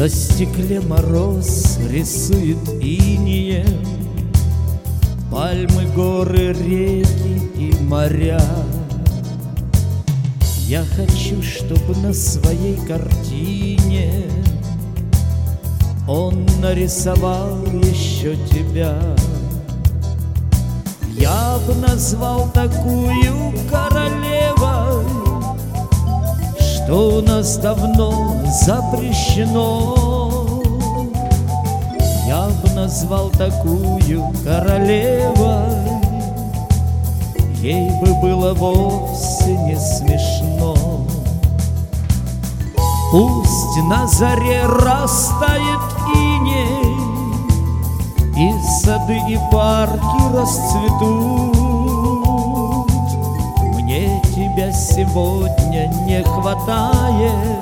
На стекле мороз рисует инеем пальмы, горы, реки и моря. Я хочу, чтобы на своей картине он нарисовал еще тебя. Я бы назвал такую королевой, что у нас давно запрещено. Я бы назвал такую королевой, ей бы было вовсе не смешно. Пусть на заре растает иней, и сады и парки расцветут. Мне тебя сегодня не хватает,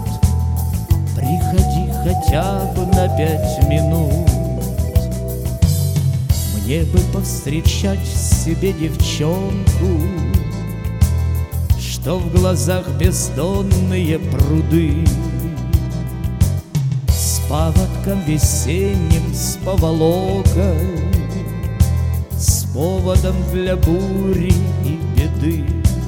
приходи хотя бы на 5 минут. Мне бы повстречать себе девчонку, что в глазах бездонные пруды, с паводком весенним, с поволокой, с поводом для бури и беды.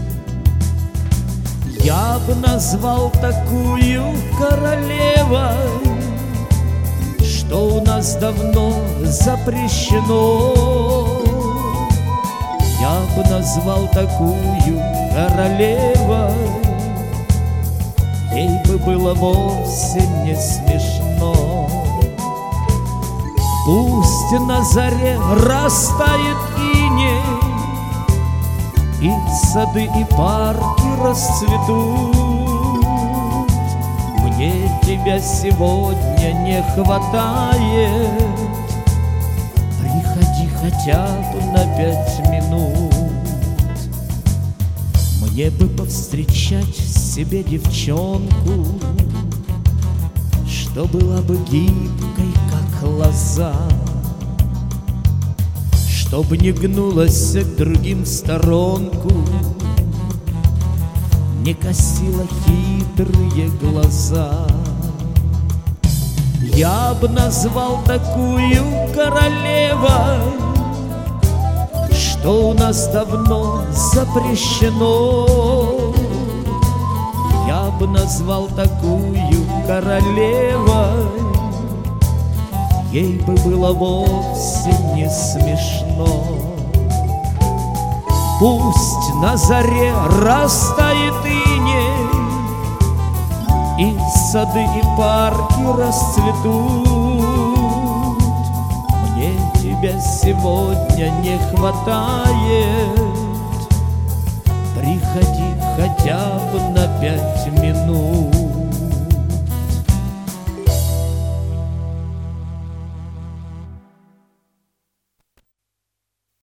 Я бы назвал такую королевой, что у нас давно запрещено. Я бы назвал такую королевой, ей бы было вовсе не смешно. Пусть на заре растает иней, и сады и парки расцветут. Мне тебя сегодня не хватает, приходи хотя бы на 5 минут. Мне бы повстречать себе девчонку, что была бы гибкой, как лоза, чтоб не гнулась к другим сторонку, не косила хитрые глаза. Я б назвал такую королевой, что у нас давно запрещено. Я бы назвал такую королевой, ей бы было вовсе не смешно. Пусть на заре растает иней, и сады и парки расцветут. Мне тебя сегодня не хватает, приходи хотя бы на 5 минут.